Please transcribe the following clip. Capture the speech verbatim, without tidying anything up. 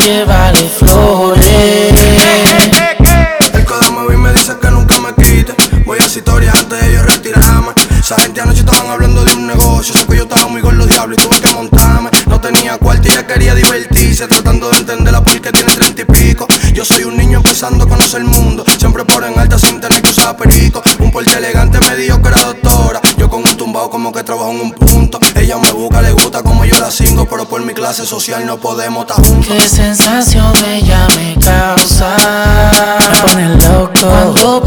llevarle flores. El codo me vi y me dice que nunca me quite. Voy a esa historia antes de yo retirarme. Esa gente anoche estaban hablando de un negocio. Sé que yo estaba muy gordo, diablo, y tuve que montarme. No tenía cuarto y ella quería divertirse, tratando de entenderla porque tiene treinta y pico. Yo soy un niño empezando a conocer el mundo, siempre por en alta sin tener que usar perico. Un porte elegante me dijo que era doctora, yo con un tumbao como que trabajo en un punto. Ella me busca, le gusta como yo la cinco, pero por mi clase social no podemos estar juntos. Qué sensación ella me causa, me pone loco cuando